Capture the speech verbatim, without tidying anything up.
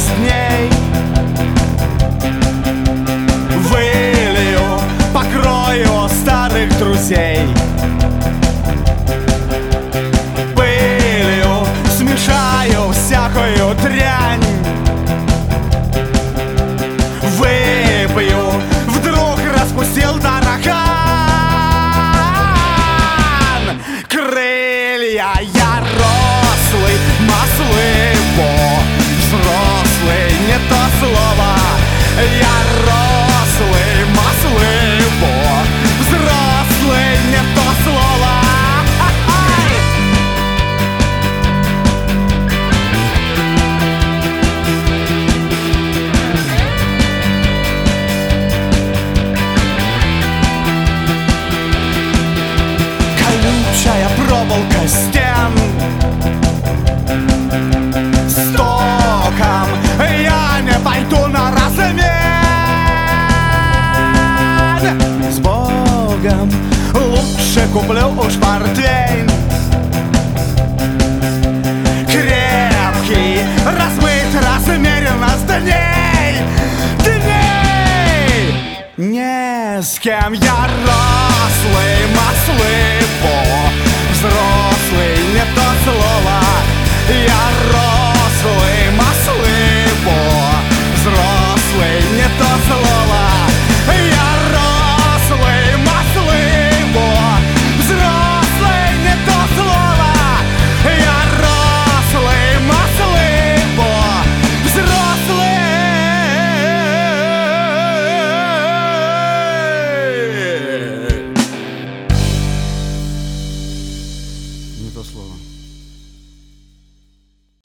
дней. Вылью, покрою старых друзей. Пылью смешаю всякую дрянь. Выпью, вдруг распустил таракан. Крылья я рослый, маслыво, взрослый, не то слово. Я рослый, маслыво, взрослый, не то слово. Колючая проволока стен, стоком я не пойду на размен. С Богом лучше куплю уж портвейн. Крепкий, размыт, размеренно с дней, дней. Не с кем я рослый, маслыво, взрослый, не то слово. Я рослый, маслыво, взрослый, не то слово. Я рослый, маслыво, взрослый, не то слово. Я рослый, маслыво, взрослый. Не то слово.